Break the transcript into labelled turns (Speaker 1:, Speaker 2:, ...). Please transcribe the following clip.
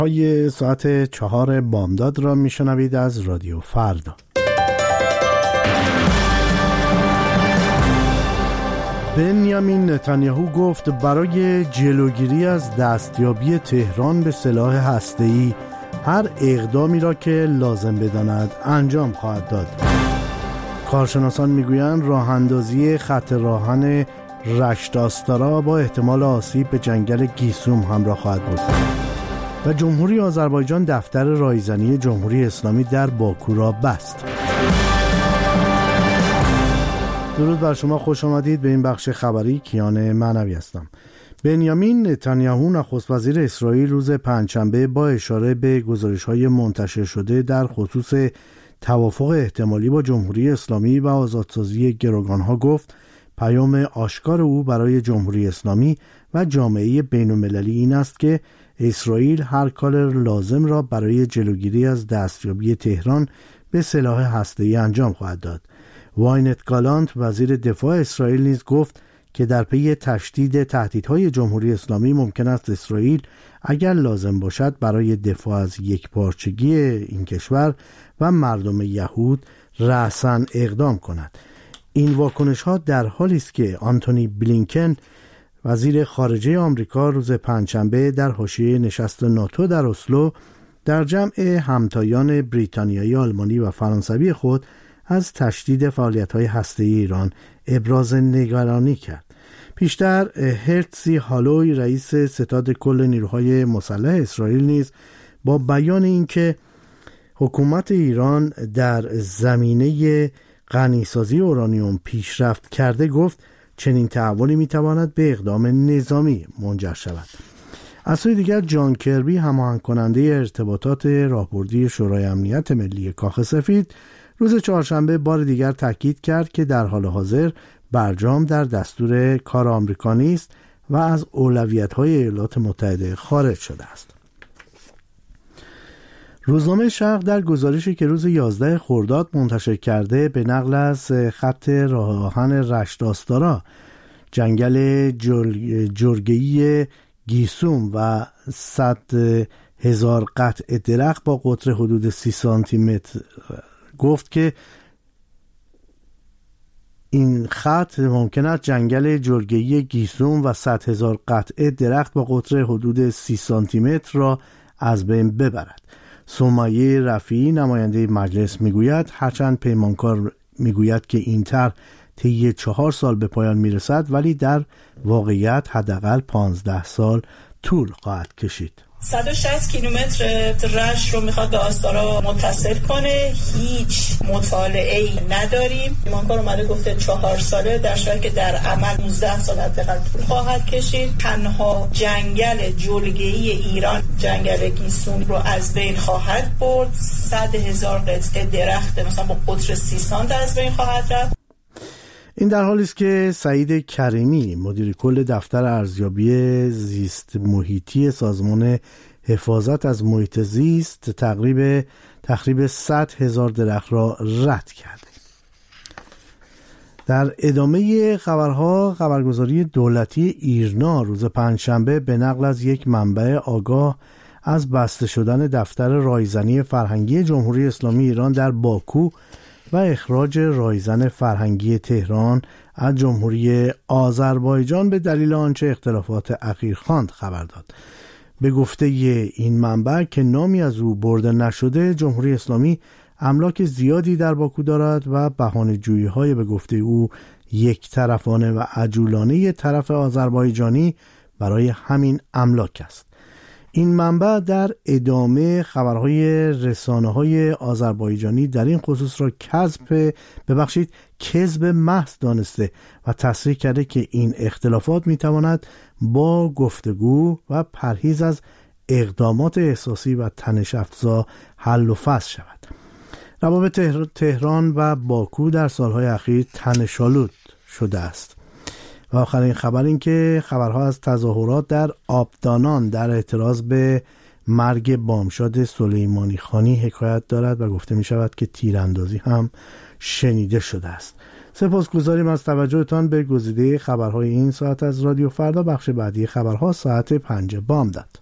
Speaker 1: های ساعت 4 بامداد را میشنوید از رادیو فردا. بنیامین نتانیاهو گفت برای جلوگیری از دستیابی تهران به سلاح هسته‌ای هر اقدامی را که لازم بداند انجام خواهد داد. کارشناسان میگویند راه اندازی خط راهن رشت آستارا با احتمال آسیب به جنگل گیسوم همراه خواهد بود. و جمهوری آذربایجان دفتر رایزنی جمهوری اسلامی در باکو را بست. درود بر شما، خوش آمدید به این بخش خبری. کیان معنوی هستم. بنیامین نتانیاهو نخست وزیر اسرائیل روز پنجشنبه با اشاره به گزارش‌های منتشر شده در خصوص توافق احتمالی با جمهوری اسلامی و آزادسازی گروگان‌ها گفت پیام آشکار او برای جمهوری اسلامی و جامعه بین‌المللی این است که اسرائیل هر کار لازم را برای جلوگیری از دستیابی تهران به سلاح هسته‌ای انجام خواهد داد. واینت گالانت وزیر دفاع اسرائیل نیز گفت که در پی تشدید تهدیدهای جمهوری اسلامی ممکن است اسرائیل اگر لازم باشد برای دفاع از یکپارچگی این کشور و مردم یهود رأساً اقدام کند. این واکنش‌ها در حالی است که آنتونی بلینکن وزیر خارجه آمریکا روز پنجشنبه در حاشیه نشست ناتو در اسلو در جمع همتایان بریتانیایی، آلمانی و فرانسوی خود از تشدید فعالیت‌های هسته‌ای ایران ابراز نگرانی کرد. پیشتر هرتزی هالوی رئیس ستاد کل نیروهای مسلح اسرائیل نیز با بیان اینکه حکومت ایران در زمینه غنیسازی اورانیوم پیشرفت کرده گفت چنین تحولی میتواند به اقدام نظامی منجر شود. از سوی دیگر جان کربی هماهنگ کننده ارتباطات راهبردی شورای امنیت ملی کاخ سفید روز چهارشنبه بار دیگر تاکید کرد که در حال حاضر برجام در دستور کار آمریکا نیست و از اولویت‌های ایالات متحده خارج شده است. روزنامه شرق در گزارشی که روز 11 خرداد منتشر کرده به نقل از خط راه آهن رشت آستارا، جنگل جرگه‌ای گیسوم و 100,000 قطع درخت با قطر حدود 30 سانتی متر گفت که این خط ممکن است جنگل جرگه‌ای گیسوم و 100,000 قطع درخت با قطر حدود 30 سانتی متر را از بین ببرد. سمیه رفیعی نماینده مجلس میگوید هرچند پیمانکار میگوید که این طرح طی 4 سال به پایان میرسد ولی در واقعیت حداقل 15 سال طول خواهد کشید.
Speaker 2: 160 کیلومتر رشت رو میخواد به آستارا متصل کنه. هیچ مطالعه‌ای نداریم. پیمانکار اومده گفته 4 ساله، در صورتی که در عمل 19 سال حداقل طول خواهد کشید. تنها جنگل جلگه‌ای ایران جنگل گیسوم رو از بین خواهد برد. 100,000 قطعه درخت مثلا با قطر 30 سانت از بین خواهد رفت.
Speaker 1: این در حالی است که سعید کریمی مدیر کل دفتر ارزیابی زیست محیطی سازمان حفاظت از محیط زیست تخریب 100,000 درخت را رد کرده. در ادامه خبرها، خبرگزاری دولتی ایرنا روز پنجشنبه به نقل از یک منبع آگاه از بسته شدن دفتر رایزنی فرهنگی جمهوری اسلامی ایران در باکو و اخراج رایزن فرهنگی تهران از جمهوری آذربایجان به دلیل آنچه اختلافات اخیر خواند خبر داد. به گفته این منبع که نامی از او برده نشده، جمهوری اسلامی املاک زیادی در باکو دارد و بهانه‌جویی‌های به گفته او یک طرفانه و عجولانه طرف آذربایجانی برای همین املاک است. این منبع در ادامه خبرهای رسانه‌های آذربایجانی در این خصوص را کذب محض دانسته و تصریح کرده که این اختلافات میتواند با گفتگو و پرهیز از اقدامات احساسی و تنش‌افزا حل و فصل شود. روابط تهران و باکو در سالهای اخیر تنش‌آلود شده است. و آخرین خبر این که خبرها از تظاهرات در آبدانان در اعتراض به مرگ بامشاد سلیمانی خانی حکایت دارد و گفته می شود که تیراندازی هم شنیده شده است. سپاسگزاریم از توجهتان به گزیده خبرهای این ساعت از رادیو فردا. بخش بعدی خبرها ساعت 5 بامداد.